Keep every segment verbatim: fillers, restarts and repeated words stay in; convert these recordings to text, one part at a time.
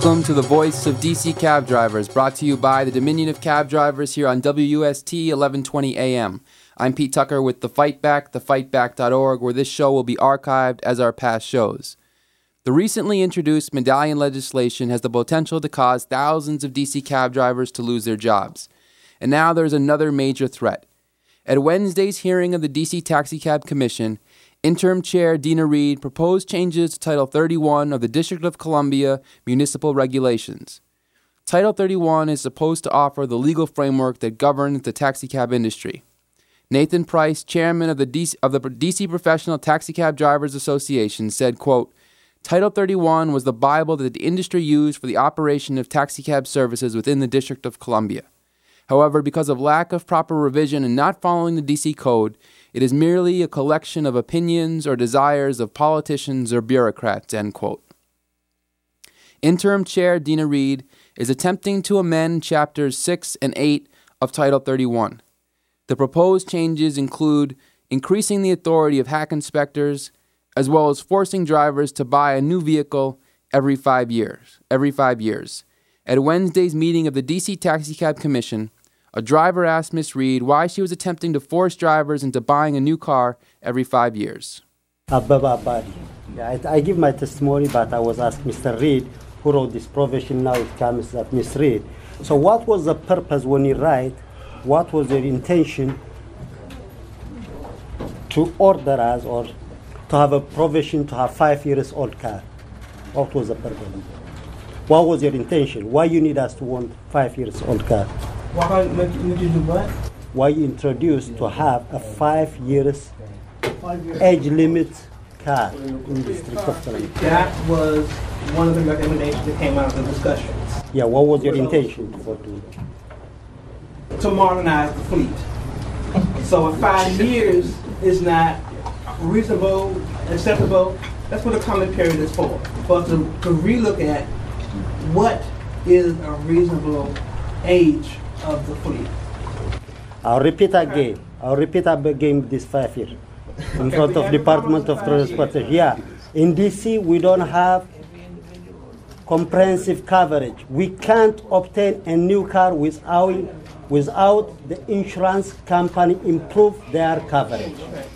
Welcome to the Voice of D C Cab Drivers, brought to you by the Dominion of Cab Drivers here on W U S T eleven twenty A M. I'm Pete Tucker with The Fight Back, the fight back dot org, where this show will be archived as our past shows. The recently introduced medallion legislation has the potential to cause thousands of D C cab drivers to lose their jobs. And now there's another major threat. At Wednesday's hearing of the D C Taxicab Commission, Interim Chair Dina Reed proposed changes to Title thirty-one of the District of Columbia Municipal Regulations. Title thirty-one is supposed to offer the legal framework that governs the taxicab industry. Nathan Price, chairman of the D C, of the D C Professional Taxicab Drivers Association, said, quote, Title thirty-one was the Bible that the industry used for the operation of taxicab services within the District of Columbia. However, because of lack of proper revision and not following the D C Code, it is merely a collection of opinions or desires of politicians or bureaucrats, end quote. Interim Chair Dina Reed is attempting to amend Chapters six and eight of Title thirty-one. The proposed changes include increasing the authority of hack inspectors, as well as forcing drivers to buy a new vehicle every five years. Every five years. At Wednesday's meeting of the D C Taxicab Commission, a driver asked Miz Reed why she was attempting to force drivers into buying a new car every five years. Ababa Abadi. Yeah, I, I give my testimony, but I was asked Mister Reed, who wrote this provision, now it comes at Miz Reed. So what was the purpose when you write? What was your intention to order us or to have a provision to have five years old car? What was the purpose? What was your intention? Why you need us to want five years old car? Why would you do what? Why you introduced to have a five years age limit car in the District of Columbia? That was one of the recommendations that came out of the discussions. Yeah, what was your intention for doing? To modernize the fleet. So if five years is not reasonable, acceptable, that's what the comment period is for. For us to, to relook at what is a reasonable age of the fleet. I'll repeat again. I'll repeat again this five years in okay, front of Department of Transportation. Yeah, in D C we don't have comprehensive coverage. We can't obtain a new car without without the insurance company improve their coverage.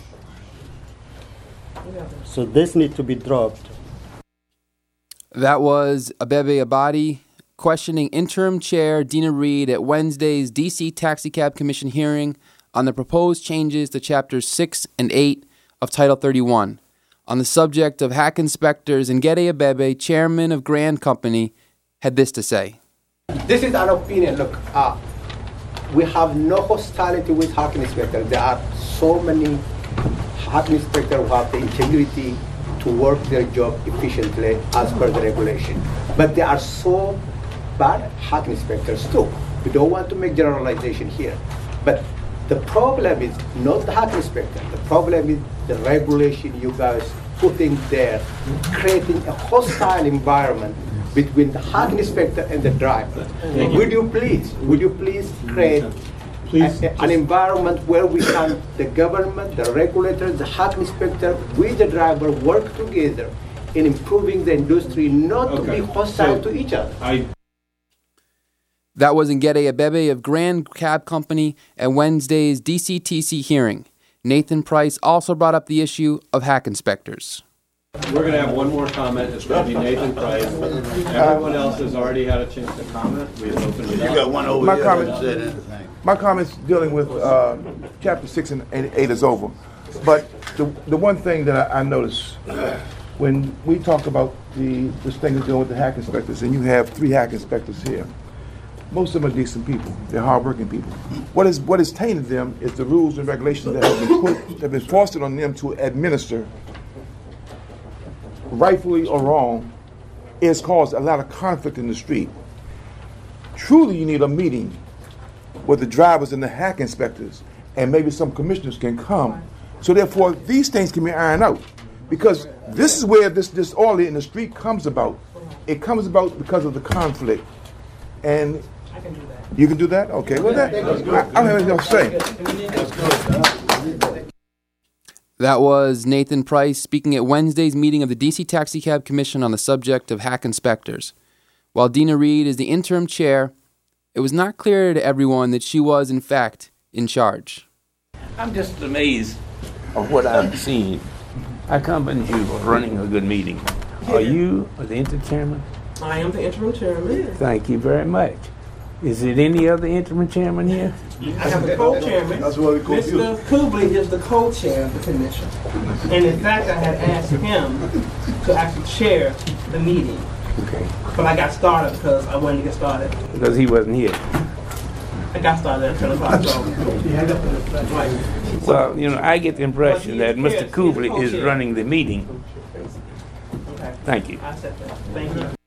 So this needs to be dropped. That was Abebe Abadi questioning Interim Chair Dina Reed at Wednesday's D C Taxicab Commission hearing on the proposed changes to Chapters six and eight of Title thirty-one. On the subject of hack inspectors, Ngede Abebe, chairman of Grand Company, had this to say. This is an opinion. Look, uh, we have no hostility with hack inspectors. There are so many hack inspectors who have the integrity to work their job efficiently as per the regulation. But there are so bad hack inspectors too. We don't want to make generalization here. But the problem is not the hack inspector. The problem is the regulation you guys putting there, creating a hostile environment between the hack inspector and the driver. Would you please, would you please create Please, a, a, an environment where we can, the government, the regulators, the hack inspector, with the driver work together in improving the industry, not okay. to be hostile so, to each other. I That was Ngede Abebe of Grand Cab Company at Wednesday's D C T C hearing. Nathan Price also brought up the issue of hack inspectors. We're going to have one more comment. It's going to be Nathan Price. Everyone else has already had a chance to comment. We've opened it up. You got one over my here. Comment, my comments dealing with uh, Chapter six and eight is over. But the the one thing that I, I notice when we talk about the this thing is dealing with the hack inspectors, and you have three hack inspectors here, most of them are decent people. They're hardworking people. What is what has tainted them is the rules and regulations that have been put, that have been foisted on them to administer, rightfully or wrong. It's caused a lot of conflict in the street. Truly, you need a meeting with the drivers and the hack inspectors, and maybe some commissioners can come. So therefore, these things can be ironed out. Because this is where this disorder in the street comes about. It comes about because of the conflict. And I can do that. You can do that? Okay. Well, that, I, I don't have anything else to say. That was Nathan Price speaking at Wednesday's meeting of the D C Taxicab Commission on the subject of hack inspectors. While Dina Reed is the interim chair, it was not clear to everyone that she was, in fact, in charge. I'm just amazed of what I've seen. I compliment you for running a good meeting. Are you the interim chairman? I am the interim chairman. Thank you very much. Is it any other interim chairman here? I have the co-chairman. That's what we call Mister you. Kubley is the co-chair of the commission. And in fact, I had asked him to actually chair the meeting. Okay. But I got started because I wanted to get started. Because he wasn't here. I got started at ten o'clock, so that's right. Well, you know, I get the impression that Mister Yes, Kubley he's is co-chair. running the meeting. Okay. Thank you. I said that. Thank you.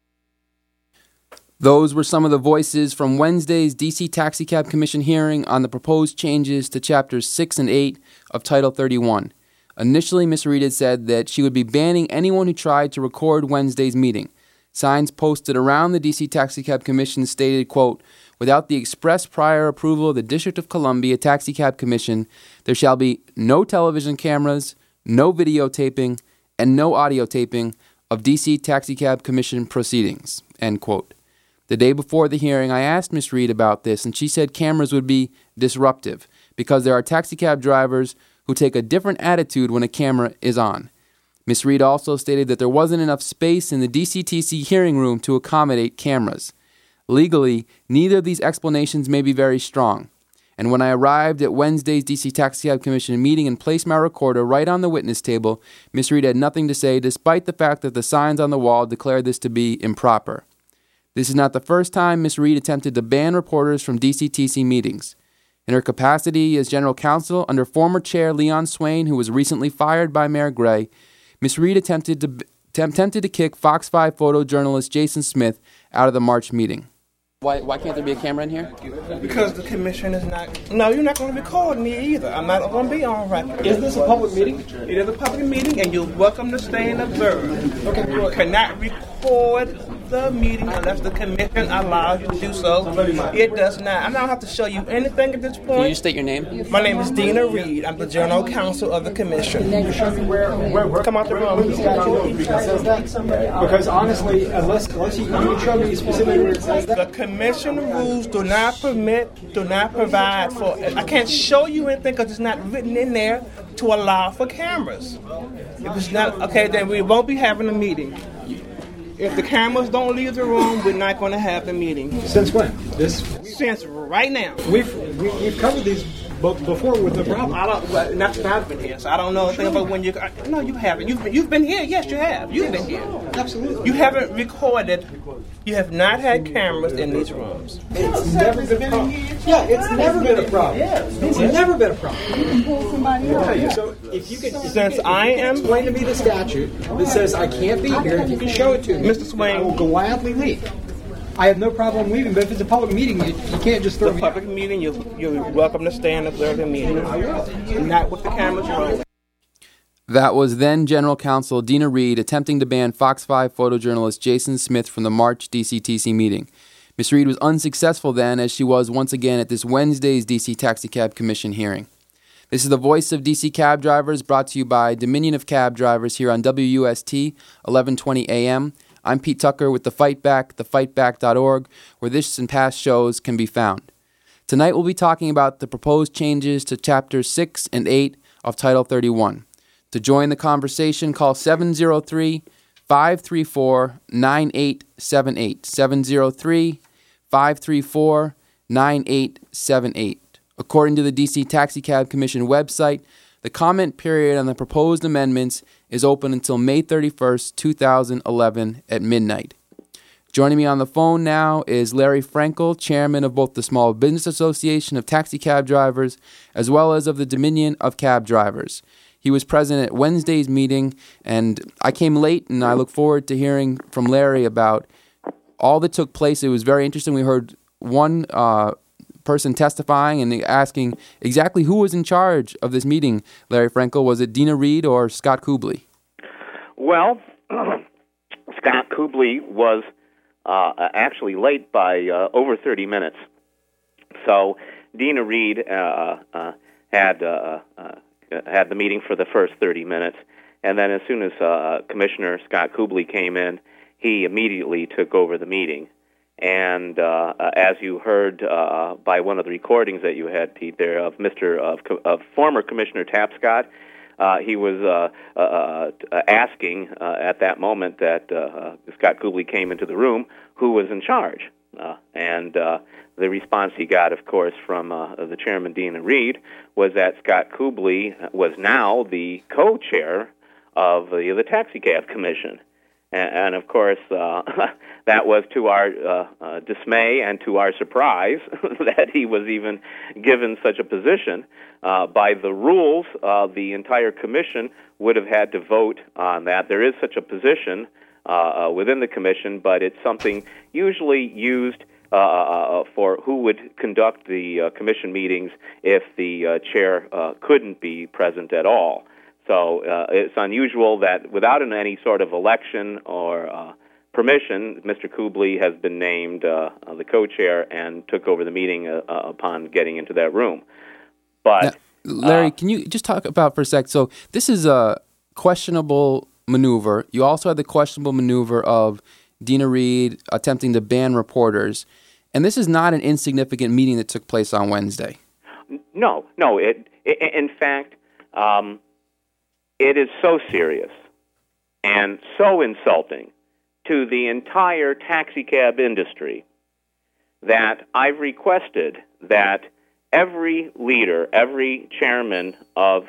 Those were some of the voices from Wednesday's D C Taxicab Commission hearing on the proposed changes to Chapters six and eight of Title thirty-one. Initially, Miz Reed had said that she would be banning anyone who tried to record Wednesday's meeting. Signs posted around the D C Taxicab Commission stated, quote, "Without the express prior approval of the District of Columbia Taxicab Commission, there shall be no television cameras, no videotaping, and no audio taping of D C Taxicab Commission proceedings," end quote. The day before the hearing, I asked Miz Reed about this, and she said cameras would be disruptive because there are taxicab drivers who take a different attitude when a camera is on. Miz Reed also stated that there wasn't enough space in the D C T C hearing room to accommodate cameras. Legally, neither of these explanations may be very strong. And when I arrived at Wednesday's D C Taxicab Commission meeting and placed my recorder right on the witness table, Miz Reed had nothing to say despite the fact that the signs on the wall declared this to be improper. This is not the first time Miz Reed attempted to ban reporters from D C T C meetings. In her capacity as general counsel under former chair Leon Swain, who was recently fired by Mayor Gray, Miz Reed attempted to, attempted to kick Fox five photojournalist Jason Smith out of the March meeting. Why, why can't there be a camera in here? Because the commission is not. No, you're not going to record me either. I'm not going to be on record. Is this a public meeting? It is a public meeting, and you're welcome to stay and observe. Okay. You cannot record the meeting unless the commission allows you to do so. It does not. I don't have to show you anything at this point. Can you just state your name? My name is Dina Reed. I'm the general counsel of the commission. Where, where, where, Come out the room. Where statute says that? Because honestly, unless, unless you, you can show me specifically where it says that. The commission rules do not permit, do not provide for. I can't show you anything because it's not written in there to allow for cameras. If it's not okay, then we won't be having a meeting. If the cameras don't leave the room, we're not going to have the meeting. Since when? This Since right now. we've we, we've covered these both before with the problem. I don't. Well, not since I've been here, so I don't know anything about when you. No, you haven't. You've been. You've been here. Yes, you have. You've been here. Absolutely. You haven't recorded. You have not had cameras in these rooms. It's never been a problem. Yeah, it's never been a problem. It's never been a problem. So if you could, if Since you could I am- explain to me the statute that says I can't be here, if you can show it to me, Mister Swain. I will gladly leave. I have no problem leaving, but if it's a public meeting, you, you can't just throw The me public meeting, you're, you're welcome to stay and observe the meeting. Not with the cameras rolling. That was then General Counsel Dina Reed attempting to ban Fox five photojournalist Jason Smith from the March D C T C meeting. Miz Reed was unsuccessful then, as she was once again at this Wednesday's D C Taxicab Commission hearing. This is the voice of D C cab drivers, brought to you by Dominion of Cab Drivers here on W U S T eleven twenty A M. I'm Pete Tucker with The Fight Back, the fight back dot org, where this and past shows can be found. Tonight we'll be talking about the proposed changes to Chapters six and eight of Title thirty-one. To join the conversation, call seven oh three, five three four, nine eight seven eight, seven oh three, five three four, nine eight seven eight. According to the D C Taxicab Commission website, the comment period on the proposed amendments is open until May thirty-first, two thousand eleven at midnight. Joining me on the phone now is Larry Frankel, chairman of both the Small Business Association of Taxicab Drivers as well as of the Dominion of Cab Drivers. He was present at Wednesday's meeting, and I came late, and I look forward to hearing from Larry about all that took place. It was very interesting. We heard one uh, person testifying and asking exactly who was in charge of this meeting, Larry Frankel. Was it Dina Reed or Scott Kubley? Well, Scott Kubley was uh, actually late by uh, over thirty minutes. So Dina Reed uh, uh, had... Uh, uh, had the meeting for the first thirty minutes, and then as soon as uh, Commissioner Scott Kubley came in, he immediately took over the meeting. And uh, uh, as you heard uh, by one of the recordings that you had, Pete, there of Mister of, of former Commissioner Tapscott, uh, he was uh, uh, uh, asking uh, at that moment that uh, Scott Kuble came into the room, who was in charge. Uh, and uh, the response he got, of course, from uh, the chairman, Dina Reed, was that Scott Kuble was now the co-chair of the, the Taxi Cab Commission. And, and of course, uh, that was to our uh, uh, dismay and to our surprise that he was even given such a position. Uh, by the rules, uh, the entire commission would have had to vote on that. There is such a position Uh, uh, within the commission, but it's something usually used uh, uh, for who would conduct the uh, commission meetings if the uh, chair uh, couldn't be present at all. So uh, it's unusual that without an, any sort of election or uh, permission, Mister Kuble has been named uh, the co-chair and took over the meeting uh, uh, upon getting into that room. But now, Larry, uh, can you just talk about for a sec? So this is a questionable maneuver. You also had the questionable maneuver of Dina Reed attempting to ban reporters, and this is not an insignificant meeting that took place on Wednesday. No, no. It, it in fact, um, it is so serious and so insulting to the entire taxicab industry that I've requested that every leader, every chairman of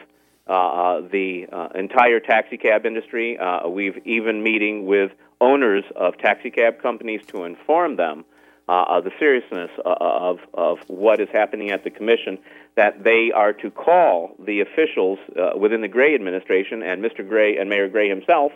Uh, the uh, entire taxicab industry. Uh, we've even meeting with owners of taxicab companies to inform them uh, of the seriousness uh, of, of what is happening at the commission, that they are to call the officials uh, within the Gray administration and Mister Gray and Mayor Gray himself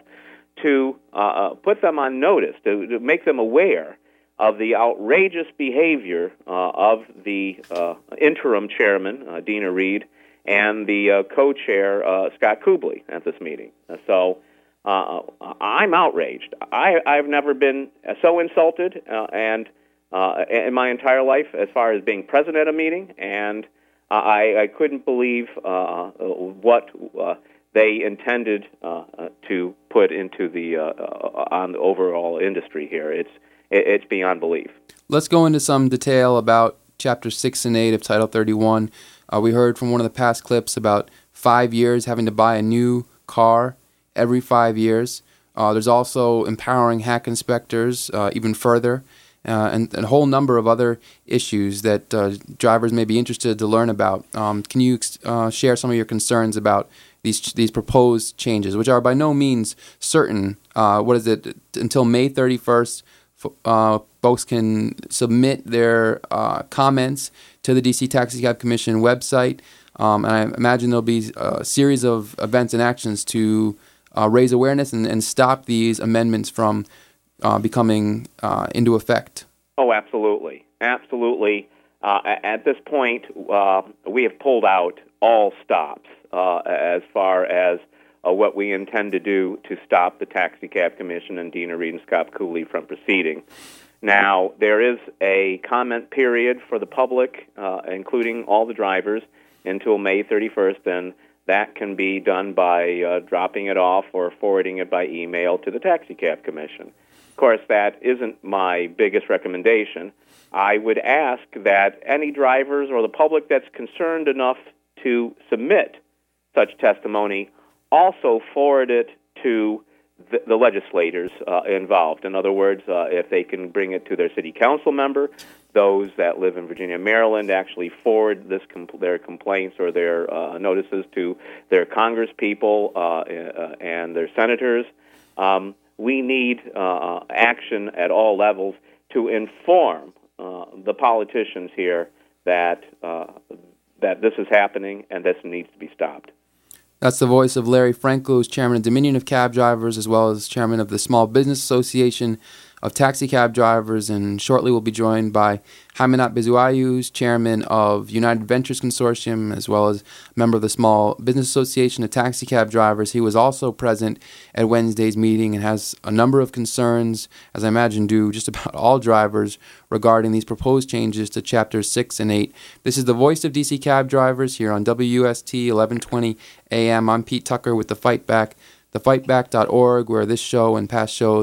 to uh, put them on notice, to, to make them aware of the outrageous behavior uh, of the uh, interim chairman, uh, Dina Reed, and the uh, co-chair, uh, Scott Kuble, at this meeting. So uh, I'm outraged. I, I've never been so insulted uh, and uh, in my entire life as far as being present at a meeting, and uh, I, I couldn't believe uh, what uh, they intended uh, to put into the uh, on the overall industry here. It's it's beyond belief. Let's go into some detail about Chapter six and eight of Title thirty-one. Uh, we heard from one of the past clips about five years having to buy a new car every five years. Uh, there's also empowering hack inspectors uh, even further, uh, and, and a whole number of other issues that uh, drivers may be interested to learn about. Um, can you uh, share some of your concerns about these these proposed changes, which are by no means certain? Uh, what is it, until May thirty-first? Uh, folks can submit their uh, comments to the D C Taxicab Commission website, um, and I imagine there'll be a series of events and actions to uh, raise awareness and, and stop these amendments from uh, becoming uh, into effect. Oh, absolutely. Absolutely. Uh, at this point, uh, we have pulled out all stops uh, as far as Uh, what we intend to do to stop the Taxicab Commission and Dina Reed and Scott Kuble from proceeding. Now, there is a comment period for the public, uh, including all the drivers, until May thirty-first, and that can be done by uh, dropping it off or forwarding it by email to the Taxicab Commission. Of course, that isn't my biggest recommendation. I would ask that any drivers or the public that's concerned enough to submit such testimony also forward it to the, the legislators uh, involved. In other words, uh, if they can bring it to their city council member, those that live in Virginia and Maryland actually forward this compl- their complaints or their uh, notices to their Congress people uh, uh, and their senators. Um, we need uh, action at all levels to inform uh, the politicians here that uh, that this is happening and this needs to be stopped. That's the voice of Larry Franco, who's chairman of Dominion of Cab Drivers, as well as chairman of the Small Business Association of Taxi Cab Drivers, and shortly we'll be joined by Haminat Bezuayu, chairman of United Ventures Consortium, as well as a member of the Small Business Association of Taxi Cab Drivers. He was also present at Wednesday's meeting and has a number of concerns, as I imagine do just about all drivers, regarding these proposed changes to Chapters six and eight. This is the voice of D C Cab Drivers here on W U S T eleven twenty A M. I'm Pete Tucker with The Fight Back, the fight back dot org, where this show and past shows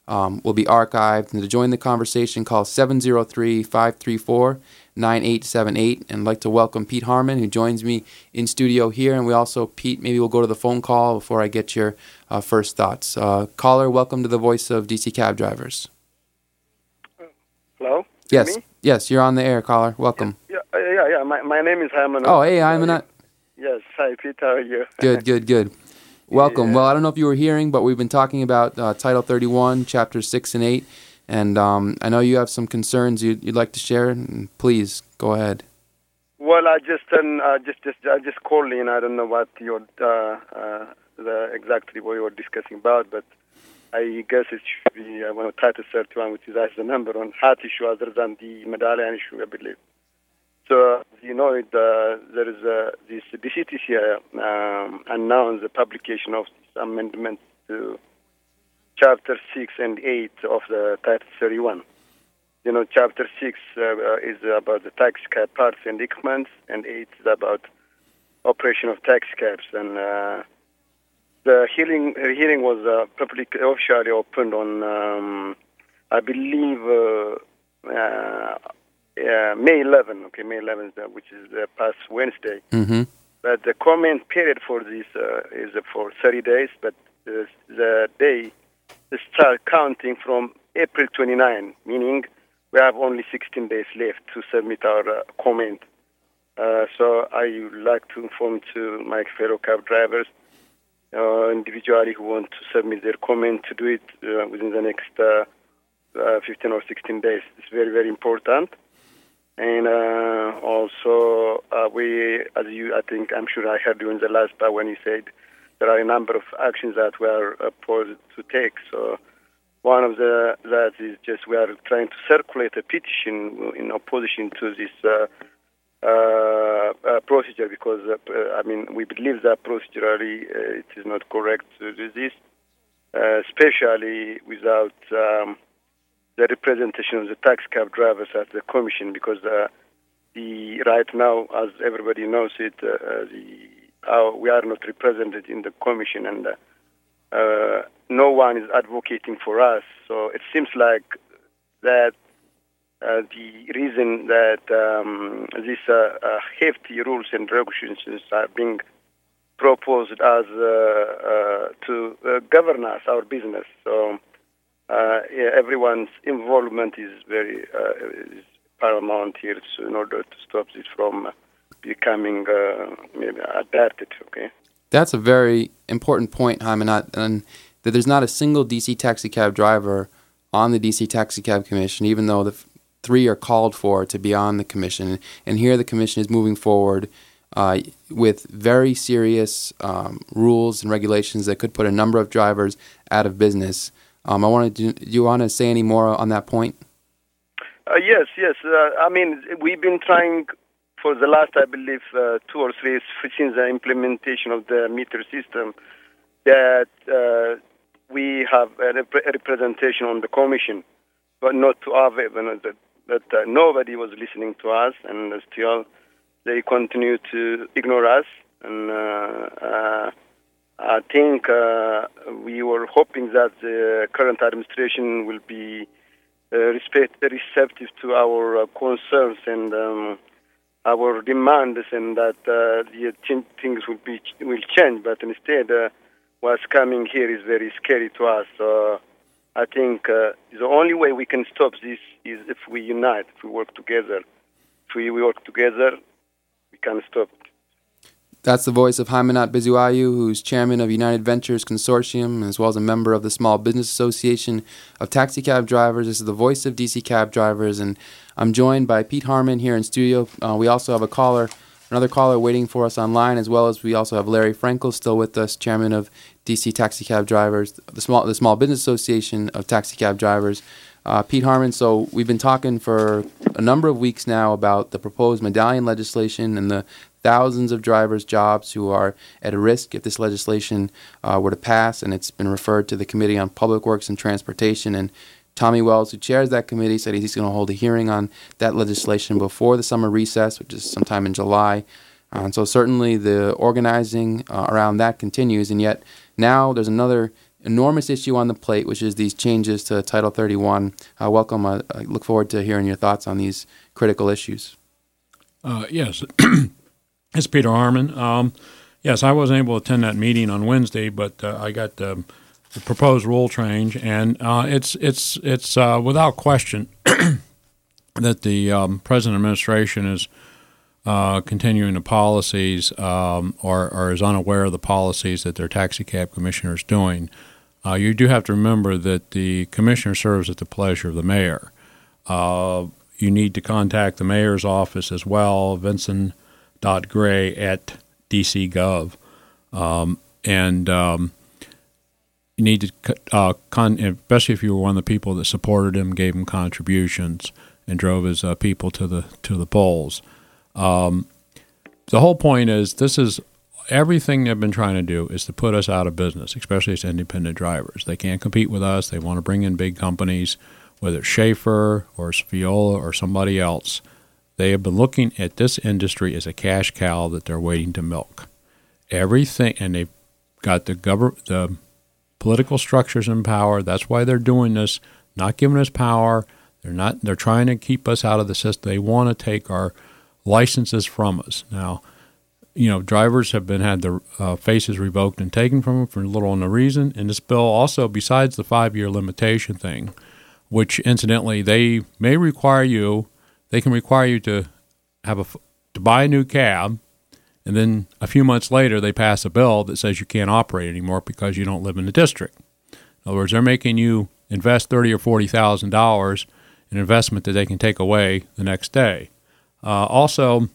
um, will be archived. And to join the conversation, call seven zero three, five three four, nine eight seven eight. And I'd like to welcome Pete Harmon, who joins me in studio here. And we also, Pete, maybe we'll go to the phone call before I get your uh, first thoughts. Uh, caller, welcome to the Voice of D C Cab Drivers. Hello? Yes, Me? yes, you're on the air, caller. Welcome. Yeah, yeah, yeah. yeah. My, my name is Hyman. Oh, hey, Hyman. Yes, hi, Pete. How are you? Good, good, good. Welcome. Yeah. Well, I don't know if you were hearing, but we've been talking about uh, Title thirty-one, Chapters six and eight, and um, I know you have some concerns you'd, you'd like to share. Please, go ahead. Well, I just um, uh, just just I just called in. I don't know what your uh, uh, the exactly what you were discussing about, but I guess it should be uh, one of Title thirty-one, which is actually the number on heart issue other than the medallion issue, I believe. So, you know, it, uh, there is uh, this, the C T C uh, um, announced the publication of this amendment to Chapter six and eight of the Title thirty-one. You know, Chapter six uh, is about the taxi cab parts and equipment, and eight is about operation of taxi cabs. And uh, the hearing, hearing was uh, public, officially opened on, um, I believe, uh, uh, Uh, May eleventh, okay, May eleventh, uh, which is uh, past Wednesday. Mm-hmm. But the comment period for this uh, is uh, for thirty days, but uh, the day start counting from April twenty-ninth, meaning we have only sixteen days left to submit our uh, comment. Uh, so I would like to inform to my fellow cab drivers, uh, individually who want to submit their comment, to do it uh, within the next uh, uh, fifteen or sixteen days. It's very, very important. And uh, also, uh, we, as you, I think, I'm sure I heard you in the last part when you said there are a number of actions that we are uh, posed to take. So one of the that is just we are trying to circulate a petition in opposition to this uh, uh, uh, procedure because, uh, I mean, we believe that procedurally uh, it is not correct to do this, uh, especially without Um, the representation of the taxi cab drivers at the commission, because uh, the right now, as everybody knows it, uh, the uh, we are not represented in the commission, and uh, uh, no one is advocating for us. So it seems like that uh, the reason that um, these uh, uh, hefty rules and regulations are being proposed as uh, uh, to uh, govern us, our business. So. Uh, yeah, everyone's involvement is very uh, is paramount here to, in order to stop this from becoming uh, maybe adapted. Okay, that's a very important point, Hyman, and that there's not a single D C taxi cab driver on the D C Taxi Cab Commission, even though the f- three are called for to be on the commission. And here the commission is moving forward uh, with very serious um, rules and regulations that could put a number of drivers out of business. Um, I wanted to, do you want to say any more on that point? Uh, yes, yes. Uh, I mean, we've been trying for the last, I believe, uh, two or three since the implementation of the meter system that uh, we have a, rep- a representation on the commission, but not to our that, that uh, nobody was listening to us, and still they continue to ignore us. And uh, uh, I think uh, we were hoping that the current administration will be uh, respect, receptive to our uh, concerns and um, our demands, and that uh, the ch- things will be will change. But instead, uh, what's coming here is very scary to us. So I think uh, the only way we can stop this is if we unite, if we work together. If we work together, we can stop it. That's the voice of Hymanat Bizuayu, who's chairman of United Ventures Consortium, as well as a member of the Small Business Association of Taxi Cab Drivers. This is the voice of D C Cab Drivers, and I'm joined by Pete Harmon here in studio. Uh, we also have a caller, another caller waiting for us online, as well as we also have Larry Frankel still with us, chairman of D C Taxi Cab Drivers, the Small the Small Business Association of Taxi Cab Drivers. Uh, Pete Harmon, so we've been talking for a number of weeks now about the proposed medallion legislation and the thousands of drivers' jobs who are at a risk if this legislation uh, were to pass, and it's been referred to the Committee on Public Works and Transportation. And Tommy Wells, who chairs that committee, said he's going to hold a hearing on that legislation before the summer recess, which is sometime in July. Uh, and so certainly the organizing uh, around that continues, and yet now there's another enormous issue on the plate, which is these changes to Title thirty-one. Uh, welcome. Uh, I look forward to hearing your thoughts on these critical issues. Uh, yes, it's Peter Harmon. Um, yes, I wasn't able to attend that meeting on Wednesday, but uh, I got the, the proposed rule change, and uh, it's it's it's uh, without question that the um, present administration is uh, continuing the policies um, or, or is unaware of the policies that their taxi cab commissioner is doing. Uh, you do have to remember that the commissioner serves at the pleasure of the mayor. Uh, You need to contact the mayor's office as well, vincent.gray at d c dot gov. Um, and um, you need to, uh, con- especially if you were one of the people that supported him, gave him contributions, and drove his uh, people to the to the polls. Um, the whole point is this is everything they've been trying to do is to put us out of business, especially as independent drivers. They can't compete with us. They want to bring in big companies. Whether it's Schaefer or it's Viola or somebody else, they have been looking at this industry as a cash cow that they're waiting to milk. Everything, and they've got the government, the political structures in power. That's why they're doing this, not giving us power. They're not. They're trying to keep us out of the system. They want to take our licenses from us. Now, you know, drivers have been had their uh, faces revoked and taken from them for little or no reason. And this bill also, besides the five-year limitation thing, which incidentally they may require you, they can require you to have a to buy a new cab, and then a few months later they pass a bill that says you can't operate anymore because you don't live in the district. In other words, they're making you invest thirty or forty thousand dollars in investment that they can take away the next day. Uh, also,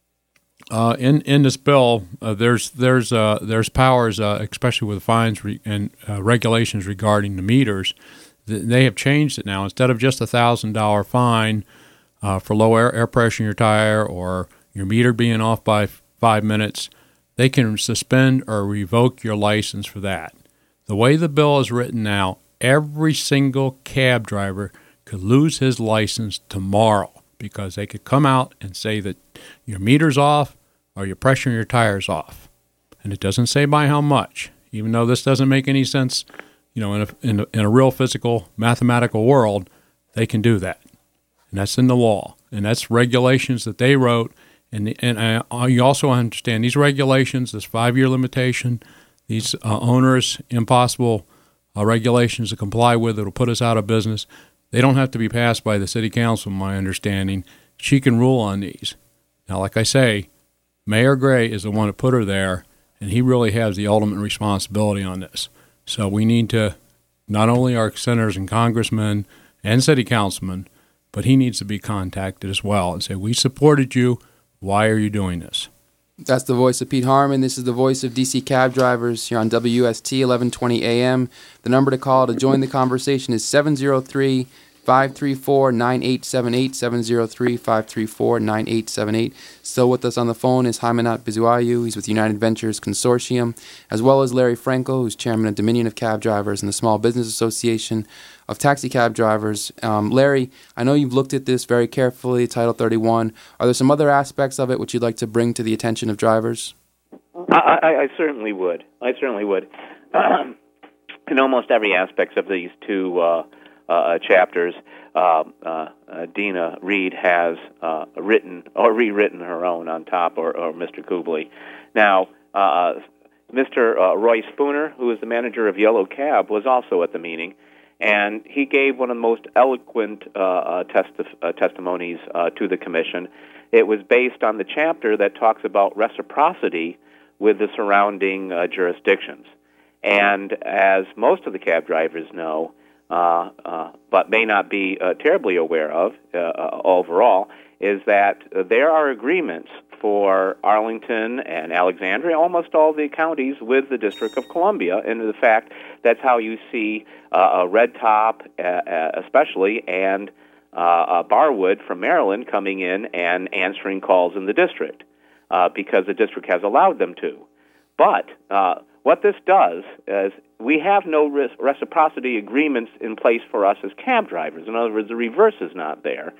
uh, in in this bill, uh, there's there's uh, there's powers, uh, especially with fines re- and uh, regulations regarding the meters. They have changed it now. Instead of just a one thousand dollars fine uh, for low air, air pressure in your tire or your meter being off by f- five minutes, they can suspend or revoke your license for that. The way the bill is written now, every single cab driver could lose his license tomorrow because they could come out and say that your meter's off or your pressure in your tire's off. And it doesn't say by how much, even though this doesn't make any sense. You know, in a, in a in a real physical mathematical world, they can do that, and that's in the law, and that's regulations that they wrote. And and I, you also understand these regulations, this five-year limitation, these uh, onerous, impossible uh, regulations to comply with that'll put us out of business. They don't have to be passed by the city council, my understanding. She can rule on these. Now, like I say, Mayor Gray is the one that put her there, and he really has the ultimate responsibility on this. So we need to, not only our senators and congressmen and city councilmen, but he needs to be contacted as well and say, we supported you. Why are you doing this? That's the voice of Pete Harmon. This is the voice of D C cab drivers here on W S T eleven twenty A M. The number to call to join the conversation is seven zero three, five three four, nine eight seven eight, seven zero three, five three four, nine eight seven eight. Still with us on the phone is Haimanot Bizuayu. He's with United Ventures Consortium, as well as Larry Frankel, who's chairman of Dominion of Cab Drivers and the Small Business Association of Taxi Cab Drivers. Um, Larry, I know you've looked at this very carefully, Title thirty-one. Are there some other aspects of it which you'd like to bring to the attention of drivers? I, I, I certainly would. I certainly would. In almost every aspect of these two uh, uh, chapters, uh, uh, uh, Dina Reed has uh, written or rewritten her own on top, or, or Mister Kubley. Now, uh, Mister Uh, Roy Spooner, who is the manager of Yellow Cab, was also at the meeting, and he gave one of the most eloquent uh, uh, testi- uh, testimonies uh, to the commission. It was based on the chapter that talks about reciprocity with the surrounding uh, jurisdictions. And as most of the cab drivers know, uh, uh, but may not be uh, terribly aware of uh, uh, overall, is that uh, there are agreements for Arlington and Alexandria, almost all the counties, with the District of Columbia. And the fact that's how you see uh, a Red Top, uh, especially, and uh, uh, Barwood from Maryland coming in and answering calls in the district uh, because the district has allowed them to. But uh, what this does is we have no res- reciprocity agreements in place for us as cab drivers. In other words, the reverse is not there.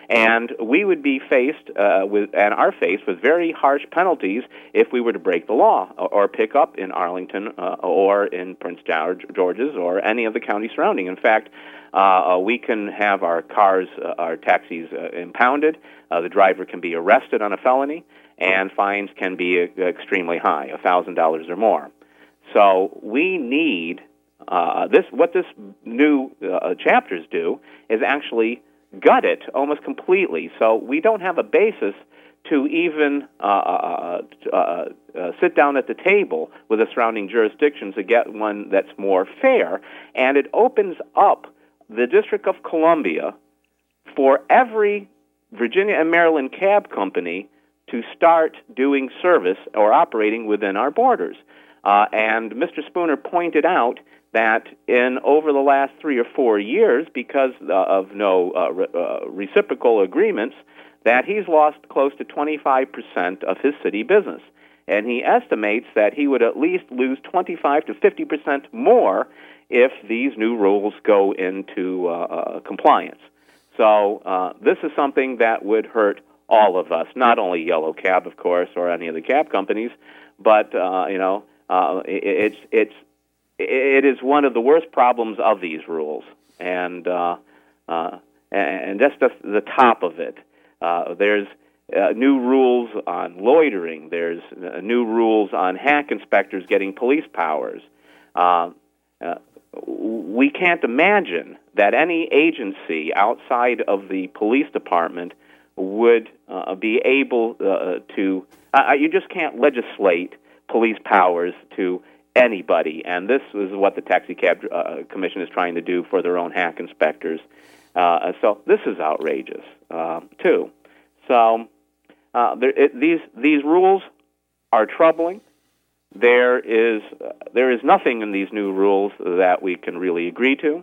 And we would be faced uh, with, and are faced with very harsh penalties if we were to break the law or, or pick up in Arlington uh, or in Prince George, George's or any of the counties surrounding. In fact, uh, we can have our cars, uh, our taxis uh, impounded. Uh, the driver can be arrested on a felony, and fines can be uh, extremely high, one thousand dollars or more. So we need uh, this. What this new uh, chapters do is actually gut it almost completely. So we don't have a basis to even uh, uh, uh, uh, sit down at the table with the surrounding jurisdictions to get one that's more fair. And it opens up the District of Columbia for every Virginia and Maryland cab company to start doing service or operating within our borders. Uh, and Mister Spooner pointed out that in over the last three or four years, because uh, of no uh, re- uh, reciprocal agreements, that he's lost close to twenty-five percent of his city business. And he estimates that he would at least lose twenty-five to fifty percent more if these new rules go into uh, uh, compliance. So uh, this is something that would hurt all of us, not only Yellow Cab, of course, or any of the cab companies, but, uh, you know, uh, it, it's it's it is one of the worst problems of these rules, and uh, uh, and that's the, the top of it. Uh, there's uh, new rules on loitering. There's uh, new rules on hack inspectors getting police powers. Uh, uh, we can't imagine that any agency outside of the police department would uh, be able uh, to. Uh, you just can't legislate police powers to anybody, and this is what the Taxi Cab uh, Commission is trying to do for their own hack inspectors. Uh, so this is outrageous, uh, too. So uh, there, it, these these rules are troubling. There is uh, there is nothing in these new rules that we can really agree to.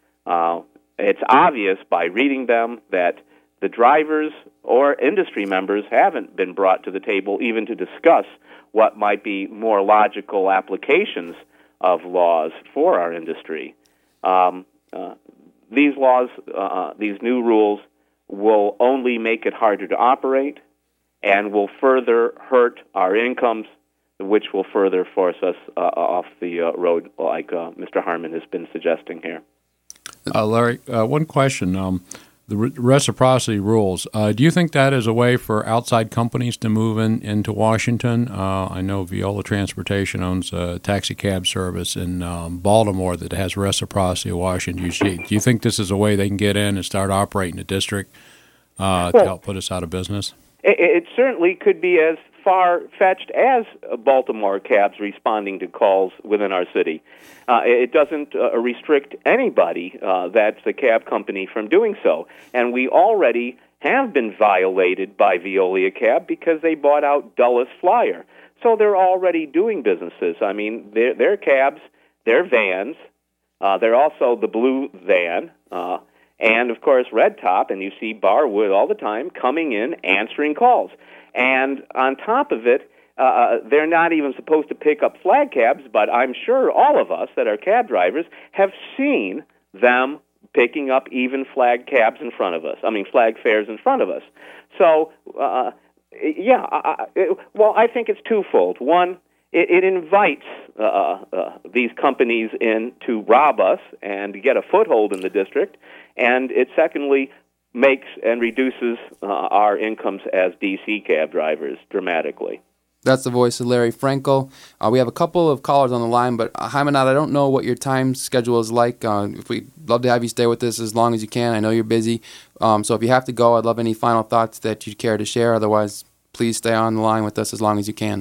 Uh, it's obvious by reading them that the drivers or industry members haven't been brought to the table even to discuss what might be more logical applications of laws for our industry. Um, uh, these laws, uh, these new rules, will only make it harder to operate and will further hurt our incomes, which will further force us uh, off the uh, road like uh, Mister Harmon has been suggesting here. Uh, Larry, uh, one question. Um, the re- reciprocity rules, uh, do you think that is a way for outside companies to move in into Washington? Uh, I know Viola Transportation owns a taxi cab service in um, Baltimore that has reciprocity of Washington, D C. Do you think this is a way they can get in and start operating the district uh, to help put us out of business? It, it certainly could be as far-fetched as Baltimore cabs responding to calls within our city. Uh, it doesn't uh, restrict anybody uh, that's a cab company from doing so. And we already have been violated by Veolia Cab because they bought out Dulles Flyer. So they're already doing businesses. I mean, they're, they're cabs, they're vans, uh, they're also the blue van, uh, and, of course, Red Top, and you see Barwood all the time coming in, answering calls. And on top of it, uh, they're not even supposed to pick up flag cabs, but I'm sure all of us that are cab drivers have seen them picking up even flag cabs in front of us, I mean flag fares in front of us. So, uh, yeah, I, it, well, I think it's twofold. One, it, it invites uh, uh, these companies in to rob us and get a foothold in the district, and it secondly makes and reduces uh, our incomes as D C cab drivers dramatically. That's the voice of Larry Frankel. Uh, we have a couple of callers on the line, but uh, Hymanat, I don't know what your time schedule is like. Uh, if we'd love to have you stay with us as long as you can. I know you're busy. Um, so if you have to go, I'd love any final thoughts that you'd care to share. Otherwise, please stay on the line with us as long as you can.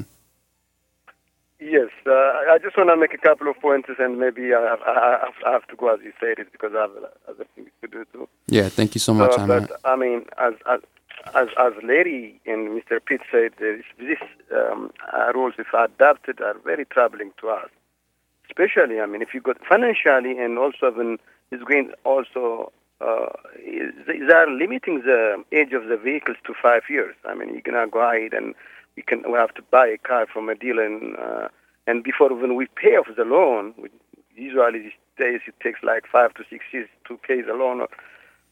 Yes, uh, I just want to make a couple of points, and maybe I have, I have, I have to go as you said it because I have other things to do too. Yeah, thank you so much. Uh, but I mean, as as as, as Larry and Mister Pitt said, this, these um, uh, rules, if adopted, are very troubling to us. Especially, I mean, if you go financially, and also when it's going also, uh, they are limiting the age of the vehicles to five years. I mean, you cannot go ahead and we can we have to buy a car from a dealer, and, uh, and before when we pay off the loan, we, usually these days it takes like five to six years to pay the loan.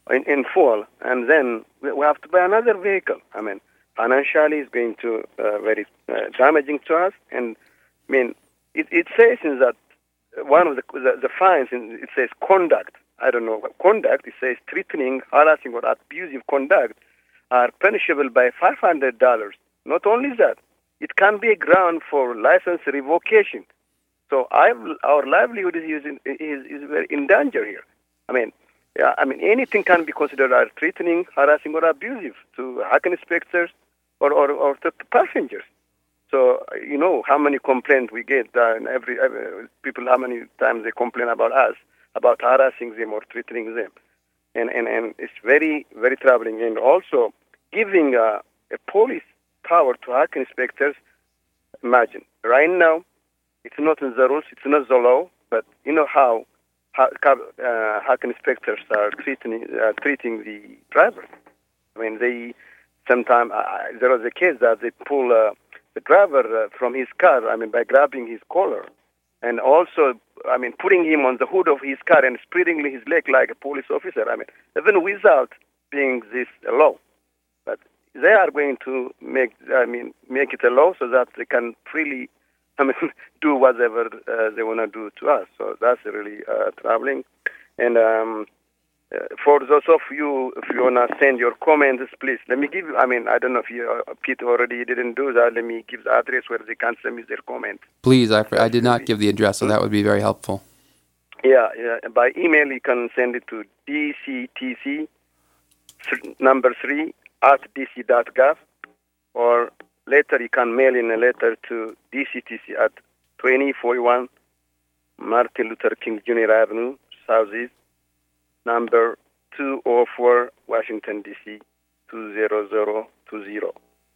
in, in full, and then we we have to buy another vehicle. I mean, financially, it's going to uh, very uh, damaging to us. And I mean, it, it says in that one of the the, the fines, in, it says conduct. I don't know what conduct. It says threatening, harassing, or abusive conduct are punishable by five hundred dollars. Not only that, it can be a ground for license revocation. So I've, our livelihood is, using, is is very in danger here. I mean, yeah, I mean anything can be considered as threatening, harassing, or abusive to Hack inspectors or or, or to passengers. So you know how many complaints we get, uh, and every, every people how many times they complain about us, about harassing them or threatening them, and and, and it's very very troubling. And also giving uh, a police power to Hack inspectors. Imagine right now. It's not in the rules, it's not the law, but you know how how uh, Hack inspectors are treating uh, treating the drivers. I mean, they sometimes uh, there was a case that they pull uh, the driver uh, from his car. I mean, by grabbing his collar, and also, I mean, putting him on the hood of his car and spreading his leg like a police officer. I mean, even without being this a law, but they are going to make I mean make it a law so that they can freely. I mean, do whatever uh, they want to do to us. So that's really uh, troubling. And um, uh, for those of you, if you want to send your comments, please, let me give you, I mean, I don't know if you, uh, Pete already didn't do that. Let me give the address where they can send me their comment. Please, I, I did not give the address, so that would be very helpful. Yeah, yeah. By email, you can send it to D C T C, number three, at d c dot gov, or later, you can mail in a letter to D C T C at twenty forty-one Martin Luther King Junior Avenue, Southeast, number two oh four, Washington, D C two zero zero two zero.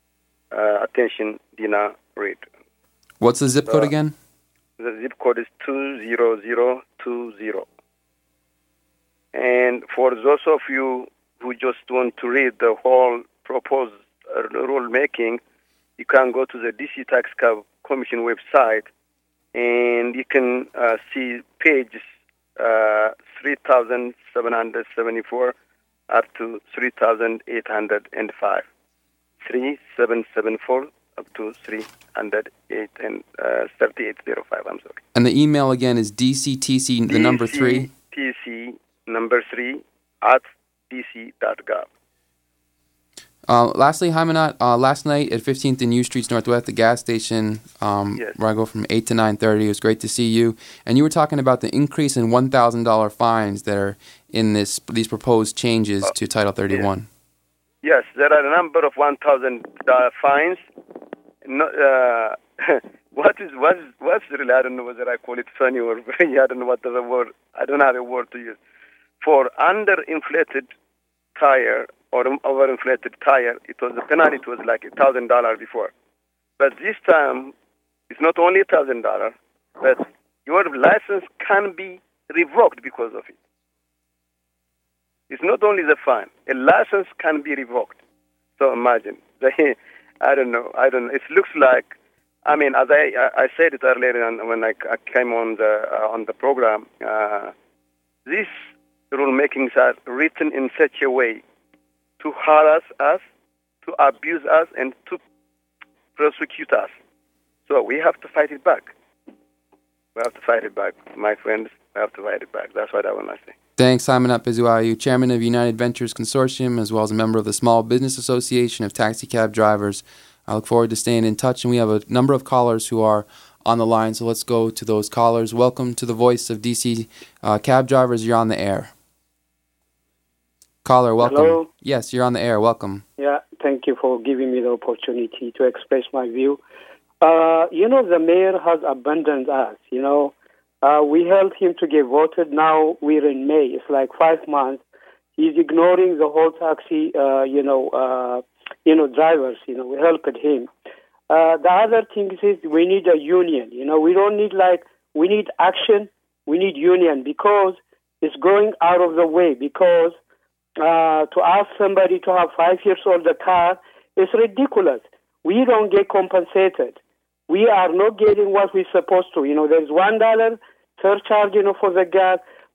Uh, attention, Dina Reed. What's the zip code uh, again? The zip code is two zero zero two zero. And for those of you who just want to read the whole proposed uh, rulemaking, you can go to the D C Tax Commission website, and you can uh, see pages uh, three thousand seven hundred seventy-four up to three thousand eight hundred five. three thousand seven hundred seventy-four up to three hundred eight and uh, thirty-eight oh five. I'm sorry. And the email again is D C T C, the number three. D C T C, number three, at d c dot gov. Uh, lastly, Hymanot, uh, last night at fifteenth and U Streets Northwest, the gas station, um, yes. where I go from eight to nine thirty, it was great to see you. And you were talking about the increase in one thousand dollars fines that are in this these proposed changes uh, to Title thirty-one. Yes. yes, there are a number of one thousand dollars fines. No, uh, what is what is what's really, I don't know whether I call it funny or I don't know what the word, I don't have a word to use. For underinflated tire, or overinflated tire, it was the penalty. It was like a thousand dollars before, but this time it's not only a thousand dollars, but your license can be revoked because of it. It's not only the fine; a license can be revoked. So imagine, I don't know, I don't. It looks like, I mean, as I I said it earlier when I, I came on the uh, on the program, uh, these rulemakings are written in such a way to harass us, to abuse us, and to prosecute us. So we have to fight it back. We have to fight it back, my friends. We have to fight it back. That's what I want to say. Thanks, Hymanot Bezuayu, Chairman of United Ventures Consortium, as well as a member of the Small Business Association of Taxi Cab Drivers. I look forward to staying in touch, and we have a number of callers who are on the line, so let's go to those callers. Welcome to the Voice of D C uh, Cab Drivers. You're on the air. Caller, welcome. Hello? Yes, you're on the air. Welcome. Yeah, thank you for giving me the opportunity to express my view. Uh, you know, the mayor has abandoned us, you know. Uh, we helped him to get voted. Now we're in May. It's like five months. He's ignoring the whole taxi, uh, you know, uh, you know, drivers, you know. We helped him. Uh, the other thing is we need a union, you know. We don't need, like, we need action. We need union because it's going out of the way because Uh, to ask somebody to have five years old a car is ridiculous. We don't get compensated. We are not getting what we're supposed to. You know, there's one dollar surcharge, you know, for the gas,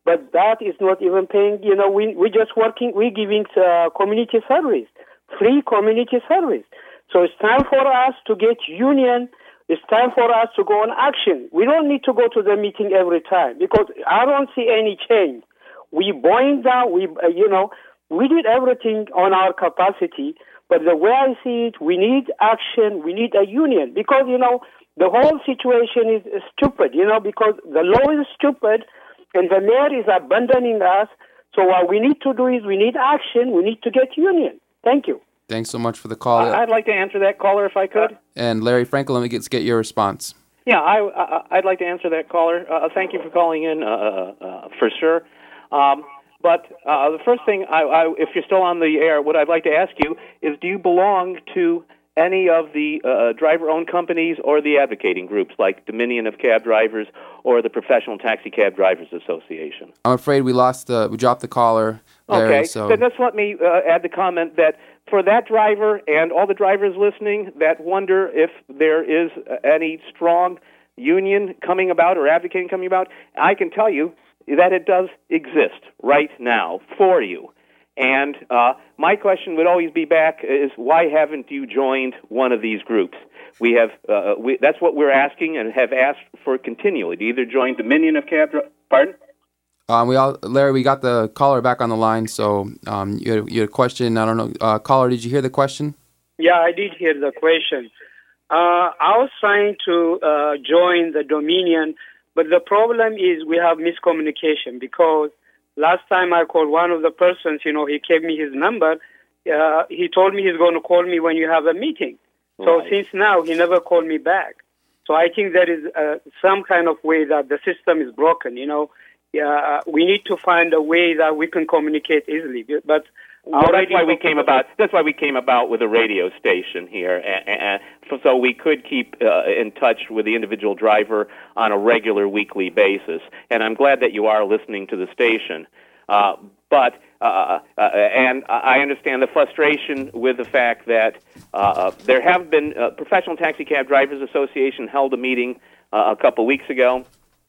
but that is not even paying. You know, we we just working. We're giving uh, community service, free community service. So it's time for us to get union. It's time for us to go on action. We don't need to go to the meeting every time because I don't see any change. We bowing down. We uh, you know we did everything on our capacity. But the way I see it, we need action, we need a union, because, you know, the whole situation is, is stupid, you know, because the law is stupid and the mayor is abandoning us. So what we need to do is we need action, we need to get union. Thank you. Thanks so much for the call. I'd like to answer that caller if I could. And Larry Frankel, let me get, get your response. Yeah, I, I, I'd like to answer that caller. Uh, thank you for calling in, uh, uh, for sure. Um, But uh, the first thing, I, I, if you're still on the air, what I'd like to ask you is, do you belong to any of the uh, driver-owned companies or the advocating groups like Dominion of Cab Drivers or the Professional Taxi Cab Drivers Association? I'm afraid we lost the, we dropped the caller, Larry. Okay, so then just let me uh, add the comment that for that driver and all the drivers listening that wonder if there is any strong union coming about or advocating coming about, I can tell you that it does exist right now for you. And uh, my question would always be back is, why haven't you joined one of these groups? We have, uh, we, that's what we're asking and have asked for continually, to either join Dominion of Cab, pardon? Um, we all, Larry, we got the caller back on the line, so um, you, had, you had a question. I don't know. Uh, caller, did you hear the question? Yeah, I did hear the question. Uh, I was trying to uh, join the Dominion, but the problem is we have miscommunication, because last time I called one of the persons, you know, he gave me his number. Uh, he told me he's going to call me when you have a meeting. So Right. since now, he never called me back. So I think there is uh, some kind of way that the system is broken, you know. Uh, we need to find a way that we can communicate easily. But Well, that's why we came about. That's why we came about with a radio station here, and, and so we could keep uh, in touch with the individual driver on a regular weekly basis. And I'm glad that you are listening to the station. Uh, but uh, uh, and I understand the frustration with the fact that uh, there have been uh, Professional Taxi Cab Drivers Association held a meeting uh, a couple weeks ago.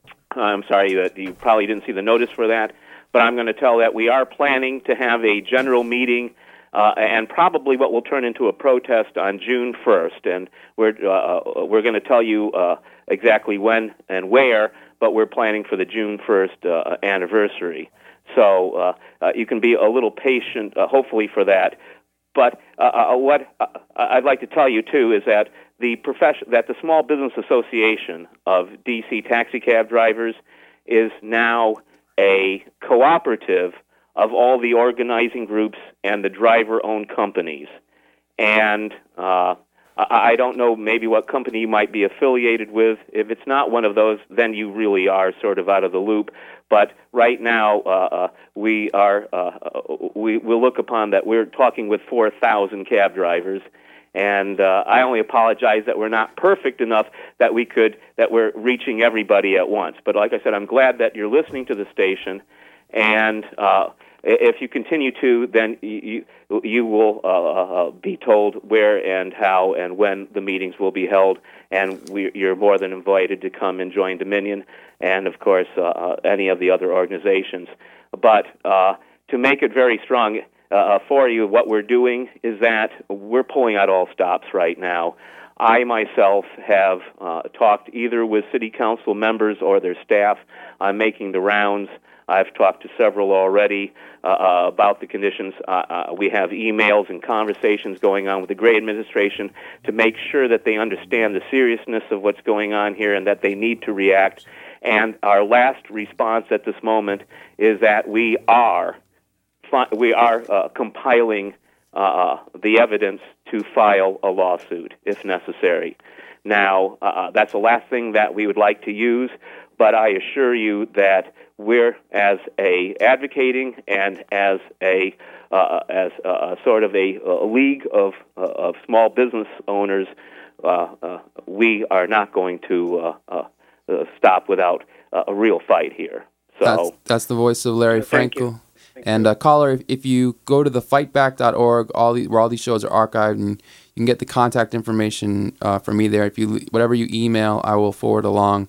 I'm sorry that you probably didn't see the notice for that. But I'm going to tell that we are planning to have a general meeting uh, and probably what will turn into a protest on June first. And we're uh, we're going to tell you uh, exactly when and where, but we're planning for the June first uh, anniversary. So uh, uh, you can be a little patient, uh, hopefully, for that. But uh, uh, what uh, I'd like to tell you, too, is that the profession that the Small Business Association of D C Taxi Cab Drivers is now a cooperative of all the organizing groups and the driver-owned companies. And uh, I don't know maybe what company you might be affiliated with. If it's not one of those, then you really are sort of out of the loop. But right now, uh, uh, we are uh, we will look upon that we're talking with four thousand cab drivers. And uh, I only apologize that we're not perfect enough that we could that we're reaching everybody at once. But like I said, I'm glad that you're listening to the station, and uh, if you continue to, then you you will uh, uh, be told where and how and when the meetings will be held. And we, you're more than invited to come and join Dominion, and of course uh, any of the other organizations. But uh, to make it very strong. Uh, for you, what we're doing is that we're pulling out all stops right now. I myself have uh, talked either with city council members or their staff. I'm making the rounds. I've talked to several already uh, uh, about the conditions. Uh, uh, we have emails and conversations going on with the Gray administration to make sure that they understand the seriousness of what's going on here and that they need to react. And our last response at this moment is that we are We are uh, compiling uh, the evidence to file a lawsuit if necessary. Now, uh, that's the last thing that we would like to use, but I assure you that we're, as a advocating and as a uh, as a, sort of a, a league of uh, of small business owners, uh, uh, we are not going to uh, uh, uh, stop without uh, a real fight here. So that's, that's the voice of Larry Frankel. And uh, caller, if, if you go to the fight back dot org, all the, where all these shows are archived, and you can get the contact information uh, from me there. If you whatever you email, I will forward along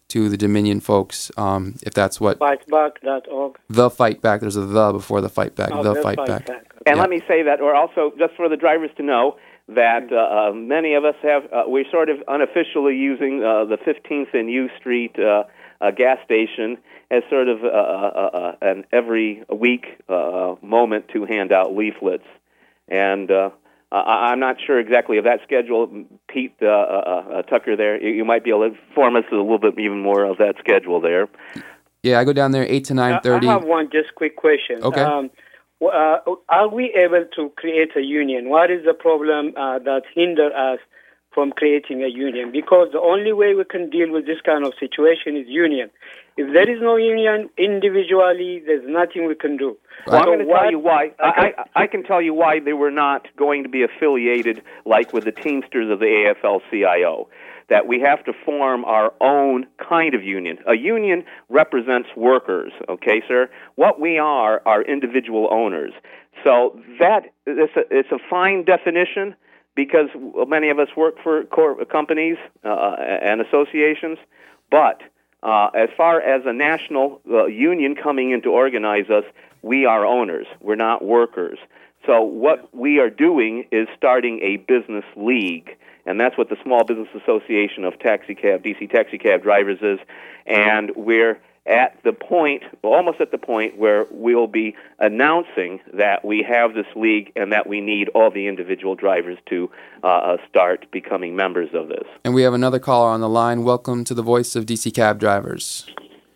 to the Dominion folks, um, if that's what... Fightback dot org. The Fight Back. There's a the before the Fight Back. Oh, the the Fight Fight Back. Back. And Yeah. let me say that, or also just for the drivers to know, that uh, uh, many of us have, uh, we're sort of unofficially using uh, the fifteenth and U Street uh, uh, gas station as sort of uh, uh, uh, an every week uh, moment to hand out leaflets. And uh, I- I'm not sure exactly of that schedule. Pete uh, uh, uh, Tucker there, you, you might be able to inform us a little bit even more of that schedule there. Yeah, I go down there eight to nine thirty. I have one just quick question. Okay. Um, w- uh, are we able to create a union? What is the problem uh, that hinder us from creating a union? Because the only way we can deal with this kind of situation is union. If there is no union individually, there's nothing we can do. Well, I'm So going to what- tell you why. I, I, I can tell you why they were not going to be affiliated like with the Teamsters of the A F L C I O. That we have to form our own kind of union. A union represents workers, okay, sir? What we are are individual owners. So that it's a, it's a fine definition because many of us work for cor- companies uh, and associations, but uh, as far as a national uh, union coming in to organize us, we are owners. We're not workers. So what we are doing is starting a business league, and that's what the Small Business Association of Taxi Cab, D C Taxi Cab Drivers is, and we're at the point, almost at the point, where we'll be announcing that we have this league and that we need all the individual drivers to uh, start becoming members of this. And we have another caller on the line. Welcome to the Voice of D C Cab Drivers.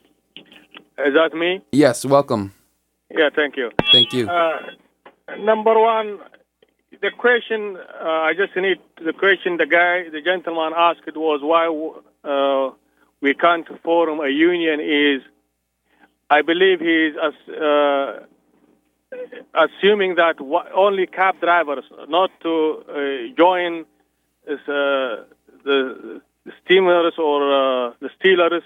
Is that me? Yes, welcome. Yeah, thank you. Thank you. Uh, number one, the question uh, I just need the question the guy, the gentleman asked was why uh, we can't form a union. Is I believe he's uh, assuming that only cab drivers, not to uh, join this, uh, the steamers or uh, the stealers.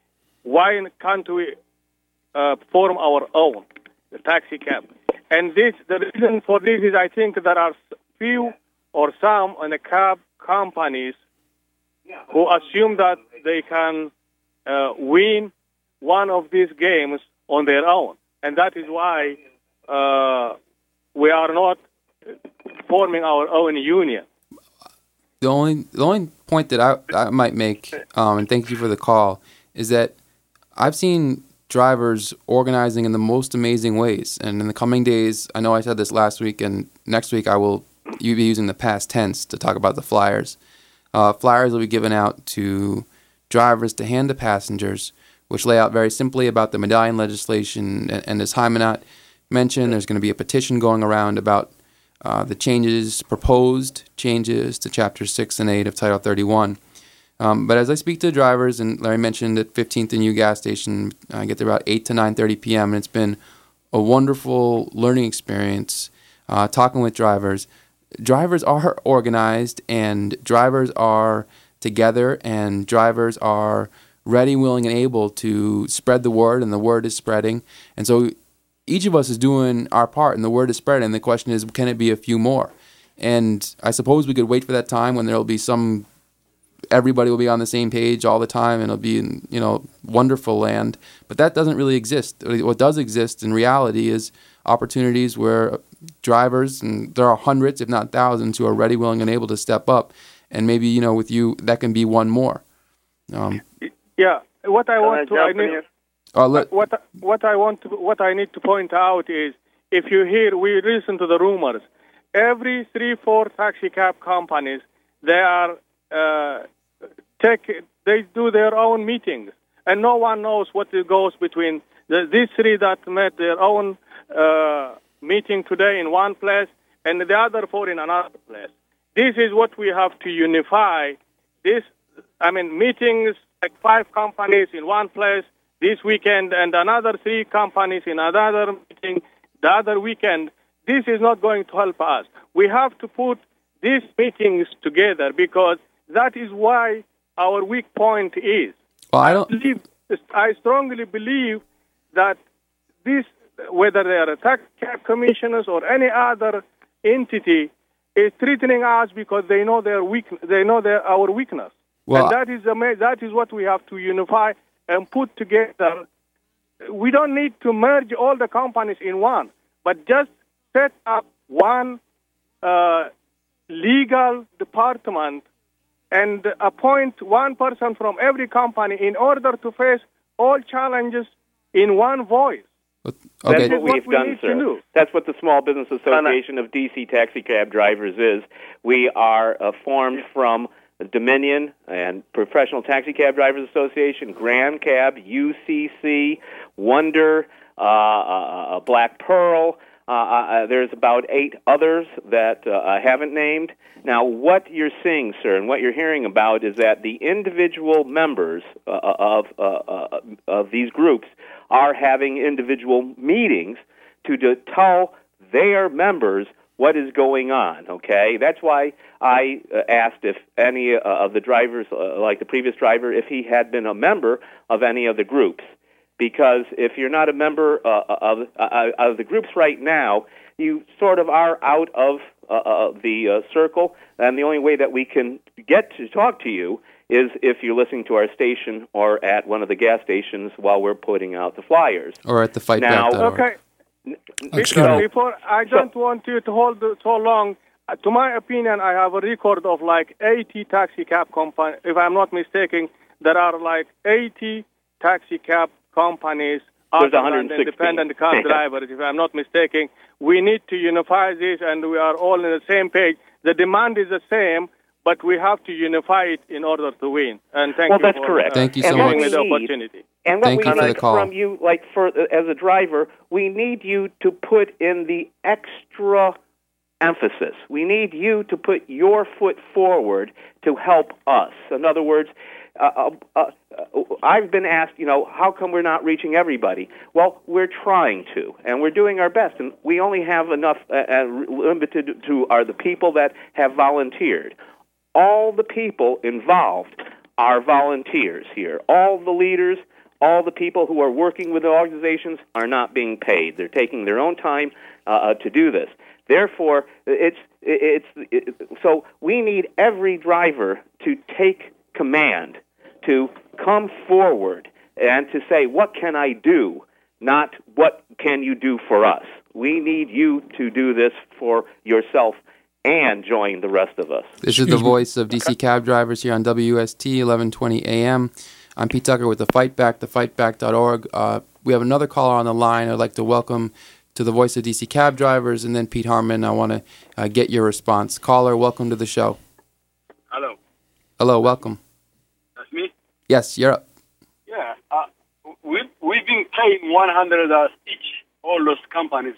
Why can't we uh, form our own, the taxi cab? And this, the reason for this is I think there are few or some on the cab companies who assume that they can uh, win one of these games on their own. And that is why uh, we are not forming our own union. The only the only point that I, I might make, um, and thank you for the call, is that I've seen drivers organizing in the most amazing ways. And in the coming days, I know I said this last week, and next week I will you be using the past tense to talk about the flyers. Uh, flyers will be given out to drivers to hand to passengers, which lay out very simply about the medallion legislation. And, and as Hymanot mentioned, there's going to be a petition going around about uh, the changes, proposed changes to Chapters six and eight of Title thirty-one. Um, but as I speak to drivers, and Larry mentioned at fifteenth and U gas station, I get there about eight to nine thirty p.m., and it's been a wonderful learning experience uh, talking with drivers. Drivers are organized, and drivers are together, and drivers are ready, willing, and able to spread the word, and the word is spreading. And so each of us is doing our part, and the word is spreading. The question is, can it be a few more? And I suppose we could wait for that time when there will be some, everybody will be on the same page all the time, and it'll be in, you know, wonderful land. But that doesn't really exist. What does exist in reality is opportunities where drivers, and there are hundreds, if not thousands, who are ready, willing, and able to step up. And maybe, you know, with you, that can be one more. Um, Yeah, what I want to, I need, uh, let, what what I want to, what I need to point out is, if you hear, we listen to the rumors. Every three, four taxi cab companies, they are uh, take, they do their own meetings, and no one knows what goes between the, these three that met their own uh, meeting today in one place, and the other four in another place. This is what we have to unify. This, I mean, meetings like five companies in one place this weekend and another three companies in another meeting the other weekend. This is not going to help us. We have to put these meetings together because that is why our weak point is. Well, I don't. I, believe, I strongly believe that this, whether they are tax cab commissioners or any other entity, is threatening us because they know their weak. They know their, our weakness. Well, and that is ama- that is what we have to unify and put together. We don't need to merge all the companies in one, but just set up one uh, legal department and appoint one person from every company in order to face all challenges in one voice. Okay. That's what we've what we done, need sir. to do. That's what the Small Business Association of D C Taxi Cab Drivers is. We are uh, formed from Dominion and Professional Taxi Cab Drivers Association, Grand Cab, U C C, Wonder, uh, uh, Black Pearl. Uh, uh, there's about eight others that uh, I haven't named. Now, what you're seeing, sir, and what you're hearing about is that the individual members uh, of uh, uh, of these groups are having individual meetings to, to tell their members what is going on, okay? That's why I uh, asked if any uh, of the drivers, uh, like the previous driver, if he had been a member of any of the groups. Because if you're not a member uh, of, uh, of the groups right now, you sort of are out of uh, the uh, circle, and the only way that we can get to talk to you is if you're listening to our station or at one of the gas stations while we're putting out the flyers. Or at the fight now, back. Okay. Before, before I don't so, want you to hold so long. Uh, to my opinion, I have a record of like eighty taxi cab companies. If I'm not mistaken, there are like eighty taxi cab companies There's other than independent cab drivers. If I'm not mistaken, we need to unify this, and we are all on the same page. The demand is the same, but we have to unify it in order to win. And thank well, you that's for correct. Uh, Thank you so giving much. me the opportunity. And what Thank we you for need the call. from you, like for as a driver, we need you to put in the extra emphasis. We need you to put your foot forward to help us. In other words, uh, uh, uh, I've been asked, you know, how come we're not reaching everybody? Well, we're trying to, and we're doing our best, and we only have enough uh, uh, limited to are the people that have volunteered. All the people involved are volunteers here. All the leaders, all the people who are working with the organizations are not being paid. They're taking their own time uh, to do this. Therefore, it's it's it, so we need every driver to take command, to come forward and to say, what can I do, not what can you do for us. We need you to do this for yourself and join the rest of us. This is the voice of D C Cab Drivers here on W S T eleven twenty A M. I'm Pete Tucker with the Fight Back, the fight back dot org. Uh, we have another caller on the line. I'd like to welcome to the voice of D C Cab Drivers, and then Pete Harmon. I want to uh, get your response. Caller, welcome to the show. Hello. Hello, welcome. That's me? Yes, you're up. Yeah. Uh, we've, we've been paying one hundred dollars each, all those companies,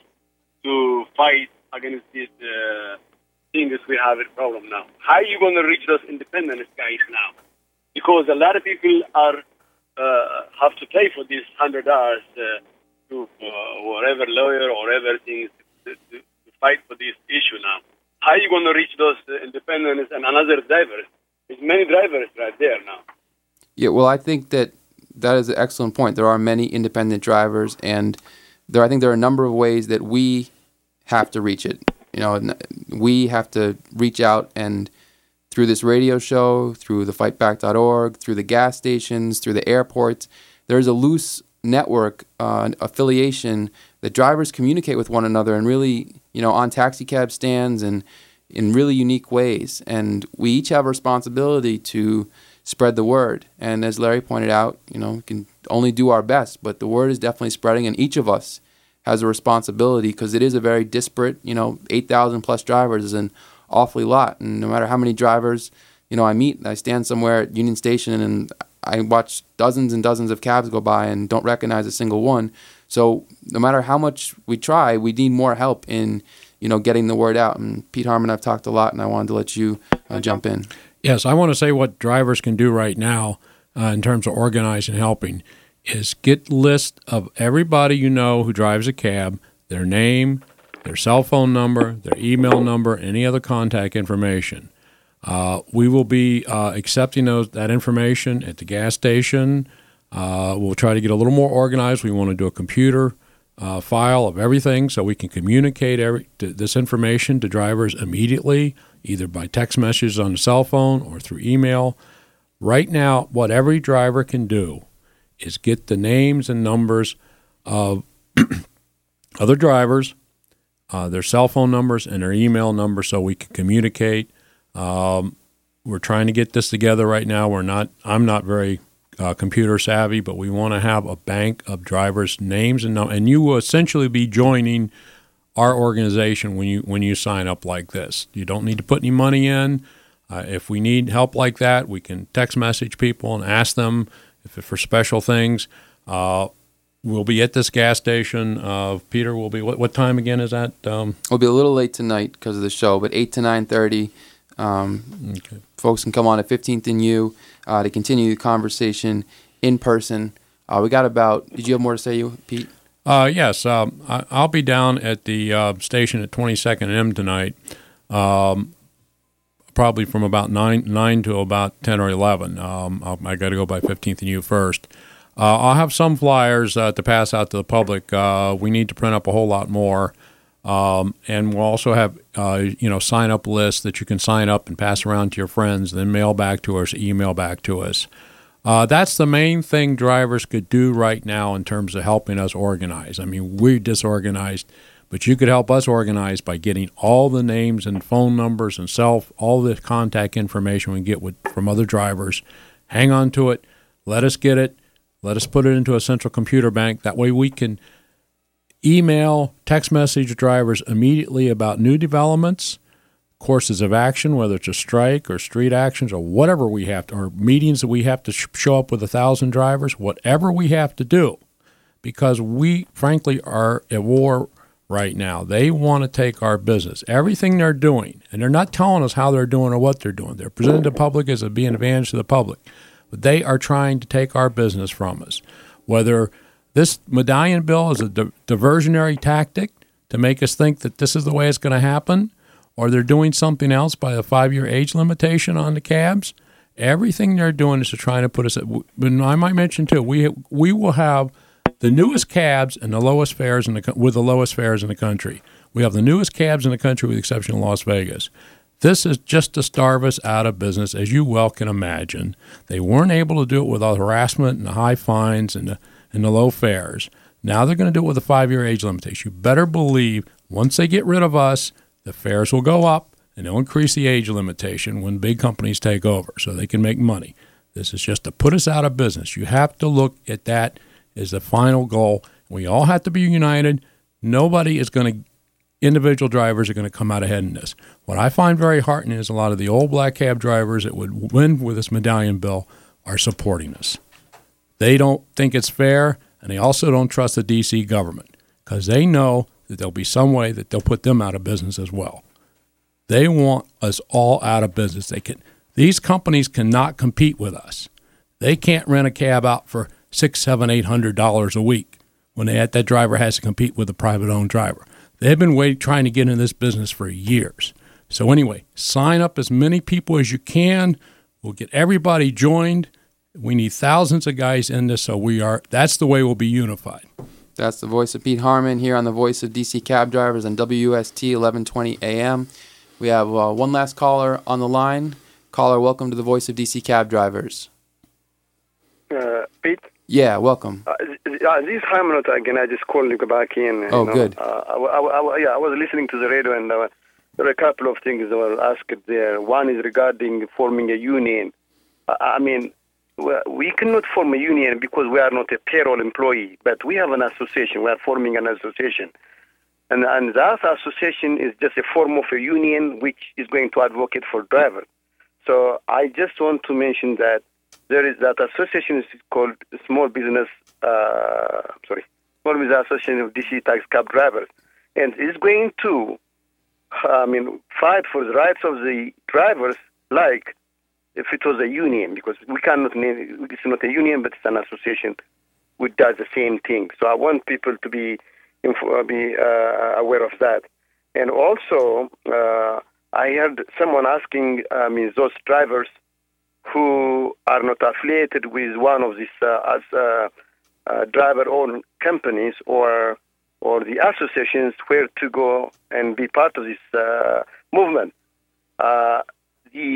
to fight against this uh, thing that we have a problem now. How are you going to reach those independent guys now? Because a lot of people are uh, have to pay for this one hundred dollars uh, to uh, whatever lawyer or everything to, to, to fight for this issue now. How are you going to reach those uh, independents and another drivers? There's many drivers right there now. Yeah, well, I think that that is an excellent point. There are many independent drivers, and there I think there are a number of ways that we have to reach it. You know, we have to reach out, and through this radio show, through the fight back dot org, through the gas stations, through the airports, there's a loose network uh, affiliation that drivers communicate with one another, and really, you know, on taxi cab stands and in really unique ways. And we each have a responsibility to spread the word. And as Larry pointed out, you know, we can only do our best, but the word is definitely spreading, and each of us has a responsibility, because it is a very disparate, you know, eight thousand plus drivers is an awfully lot. And no matter how many drivers, you know, I meet, I stand somewhere at Union Station and I watch dozens and dozens of cabs go by and don't recognize a single one. So no matter how much we try, we need more help in, you know, getting the word out. And Pete Harmon, I've talked a lot, and I wanted to let you uh, jump in. Yes, I want to say what drivers can do right now uh, in terms of organizing and helping is get list of everybody you know who drives a cab, their name, their cell phone number, their email number, any other contact information. Uh, we will be uh, accepting those that information at the gas station. Uh, we'll try to get a little more organized. We want to do a computer uh, file of everything so we can communicate every, to, this information to drivers immediately, either by text messages on the cell phone or through email. Right now, what every driver can do is get the names and numbers of other drivers, uh, their cell phone numbers, and their email numbers so we can communicate. Um, we're trying to get this together right now. We're not. I'm not very uh, computer savvy, but we want to have a bank of drivers' names and numbers, and you will essentially be joining our organization when you when you sign up like this. You don't need to put any money in. Uh, if we need help like that, we can text message people and ask them if for special things. Uh, we'll be at this gas station. Uh, Peter will be. What, what time again is that? Um, We'll be a little late tonight because of the show, but eight to nine thirty. Um, okay. Folks can come on at fifteenth and U uh, to continue the conversation in person. Uh, we got about. Did you have more to say, you Pete? Uh, yes, um, I, I'll be down at the uh, station at twenty-second M tonight, um, probably from about nine nine to about ten or eleven. Um, I'll, I got to go by fifteenth and U first. Uh, I'll have some flyers uh, to pass out to the public. Uh, we need to print up a whole lot more. Um, and we'll also have, uh, you know, sign-up lists that you can sign up and pass around to your friends, then mail back to us, email back to us. Uh, that's the main thing drivers could do right now in terms of helping us organize. I mean, we're disorganized, but you could help us organize by getting all the names and phone numbers and self, all the contact information we get with, from other drivers. Hang on to it. Let us get it. Let us put it into a central computer bank. That way we can email, text message drivers immediately about new developments, courses of action, whether it's a strike or street actions or whatever we have to, or meetings that we have to sh- show up with a thousand drivers, whatever we have to do, because we, frankly, are at war right now. They want to take our business. Everything they're doing, and they're not telling us how they're doing or what they're doing. They're presenting to the public as a, being an advantage to the public, but they are trying to take our business from us, whether this medallion bill is a di- diversionary tactic to make us think that this is the way it's going to happen, or they're doing something else by a five-year age limitation on the cabs. Everything they're doing is to try to put us at, and I might mention too, we we will have the newest cabs and the lowest fares in the with the lowest fares in the country. We have the newest cabs in the country with the exception of Las Vegas. This is just to starve us out of business, as you well can imagine. They weren't able to do it without harassment and the high fines and the and the low fares. Now they're going to do it with a five-year age limitation. You better believe once they get rid of us, the fares will go up and they'll increase the age limitation when big companies take over so they can make money. This is just to put us out of business. You have to look at that as the final goal. We all have to be united. Nobody is going to, individual drivers are going to come out ahead in this. What I find very heartening is a lot of the old black cab drivers that would win with this medallion bill are supporting us. They don't think it's fair, and they also don't trust the D C government because they know that there'll be some way that they'll put them out of business as well. They want us all out of business. They can. These companies cannot compete with us. They can't rent a cab out for six, seven, eight hundred dollars a week when they, that driver has to compete with a private-owned driver. They've been wait, trying to get in this business for years. So anyway, sign up as many people as you can. We'll get everybody joined. We need thousands of guys in this, so we are. That's the way we'll be unified. That's the voice of Pete Harmon here on the Voice of D C Cab Drivers on W U S T eleven twenty A M. We have uh, one last caller on the line. Caller, welcome to the Voice of D C Cab Drivers. Uh, Pete? Yeah, welcome. Uh, uh, this is Harmon again. I just called you back in. Oh, you know. good. Uh, I, I, I, yeah, I was listening to the radio, and uh, there are a couple of things that were asked there. One is regarding forming a union. Uh, I mean, we cannot form a union because we are not a payroll employee, but we have an association. We are forming an association. And, and that association is just a form of a union which is going to advocate for drivers. So I just want to mention that there is that association is called Small Business, uh, sorry, Small Business Association of D C Taxi Cab Drivers. And it's going to, I mean, fight for the rights of the drivers like if it was a union, because we cannot name it's not a union, but it's an association which does the same thing. So I want people to be be uh, aware of that. And also, uh, I heard someone asking, I mean, those drivers who are not affiliated with one of these uh, as uh, uh, driver-owned companies or or the associations where to go and be part of this uh, movement. Uh, the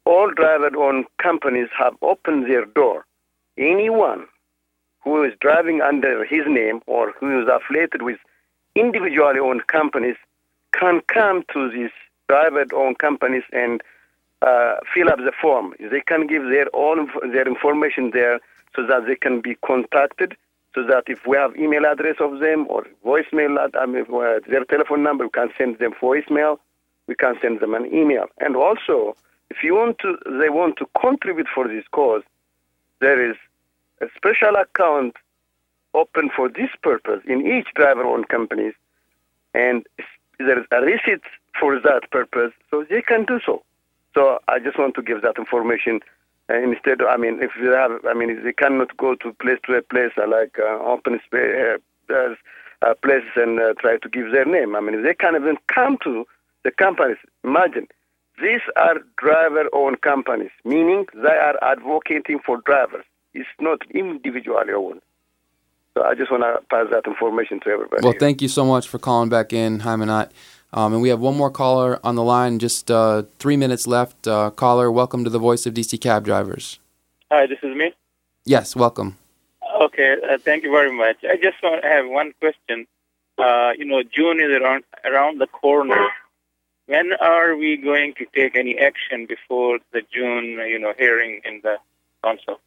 all driver-owned companies have opened their door. Anyone who is driving under his name or who is affiliated with individually owned companies can come to these driver-owned companies and uh, fill up the form. They can give their own their information there so that they can be contacted, so that if we have email address of them or voicemail, I mean, uh, their telephone number, we can send them voicemail, we can send them an email. And also, if you want to, they want to contribute for this cause, there is a special account open for this purpose in each driver-owned companies, and there is a receipt for that purpose, so they can do so. So I just want to give that information. Uh, instead, I mean, if they have, I mean, they cannot go to place to a place uh, like uh, open space uh, uh, places and uh, try to give their name. I mean, if they can even come to the companies. Imagine, these are driver-owned companies, meaning they are advocating for drivers. It's not individually owned. So I just want to pass that information to everybody. Well, thank you so much for calling back in, Hymanot. Um, and we have one more caller on the line, just uh, three minutes left. Uh, caller, welcome to the Voice of D C Cab Drivers. Hi, this is me? Yes, welcome. Okay, uh, thank you very much. I just want to have one question. Uh, you know, June is around around the corner. When are we going to take any action before the June, you know, hearing in the council?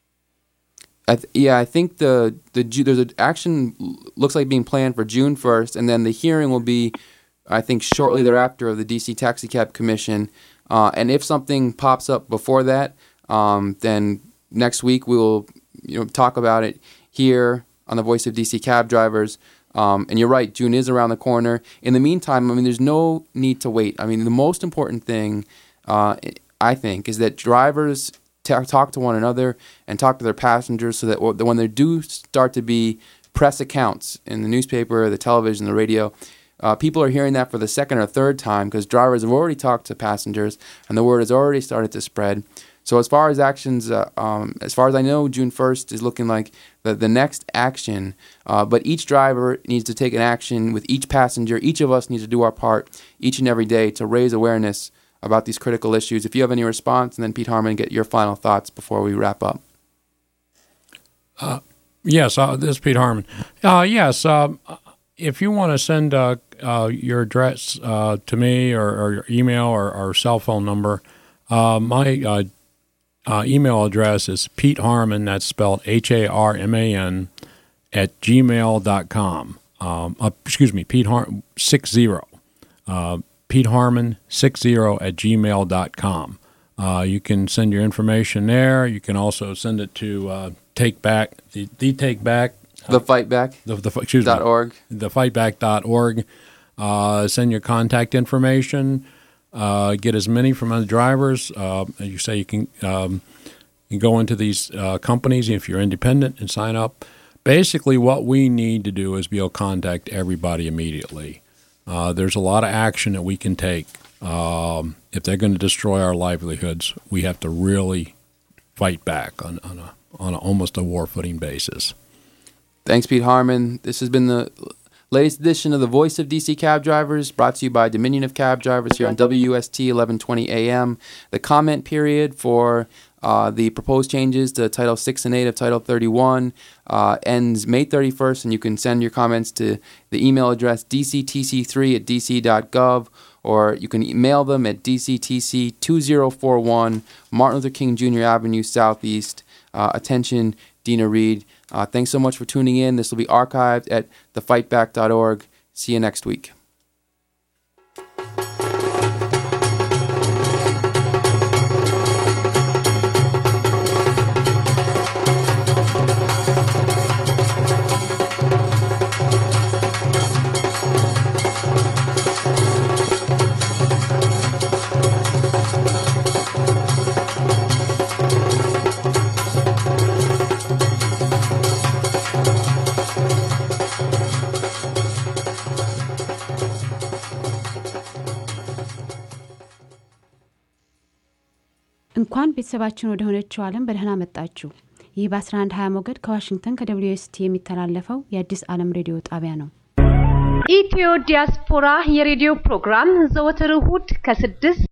I th- yeah, I think the the there's an action looks like being planned for June first, and then the hearing will be, I think, shortly thereafter of the D C Taxi Cab Commission. Uh, and if something pops up before that, um, then next week we will, you know, talk about it here on the Voice of D C Cab Drivers. Um, and you're right, June is around the corner. In the meantime, I mean, there's no need to wait. I mean, the most important thing, uh, I think, is that drivers t- talk to one another and talk to their passengers so that w- when there do start to be press accounts in the newspaper, the television, the radio, uh, people are hearing that for the second or third time because drivers have already talked to passengers and the word has already started to spread. So as far as actions, uh, um, as far as I know, June first is looking like the, the next action. Uh, but each driver needs to take an action with each passenger. Each of us needs to do our part each and every day to raise awareness about these critical issues. If you have any response, and then Pete Harmon, get your final thoughts before we wrap up. Uh, yes, uh, this is Pete Harmon. Uh, yes, uh, if you want to send uh, uh, your address uh, to me or, or your email or, or cell phone number, uh, my uh, Uh, email address is Pete Harmon, that's spelled H A R M A N, at gmail dot com. Um, uh, excuse me, Pete Harmon, six zero. Uh, Pete Harmon, six zero at gmail dot com. Uh, you can send your information there. You can also send it to uh, Take Back, the, the Take Back. The Fight Back. The, the, excuse dot me. org. The fightback dot org. Uh, send your contact information. Uh, get as many from other drivers. Uh, as you say, you can um, you can go into these uh, companies if you're independent and sign up. Basically, what we need to do is be able to contact everybody immediately. Uh, there's a lot of action that we can take. Um, if they're going to destroy our livelihoods, we have to really fight back on, on, a, on a, almost a war footing basis. Thanks, Pete Harmon. This has been the latest edition of the Voice of D C Cab Drivers, brought to you by Dominion of Cab Drivers here on W U S T eleven twenty A M. The comment period for uh, the proposed changes to Title six and eight of Title thirty-one uh, ends May thirty-first, and you can send your comments to the email address d c t c three at d c dot gov, or you can email them at d c t c two zero four one Martin Luther King Junior Avenue Southeast. Uh, attention, Dina Reed. Uh, thanks so much for tuning in. This will be archived at the fight back dot org. See you next week. እንኳን ቤተሰባችን ወደ ሆነችው ዓለም በደህና መጣችሁ። ይህ በ11 ሃያ ሞገድ ከዋሽንግተን ከደብሊው ኤስ ቲ የሚተላለፈው የአዲስ ዓለም ሬዲዮ ጣቢያ ነው። ኢትዮ ዲያስፖራ የሬዲዮ ፕሮግራም ዘወትር እሁድ ከስድስት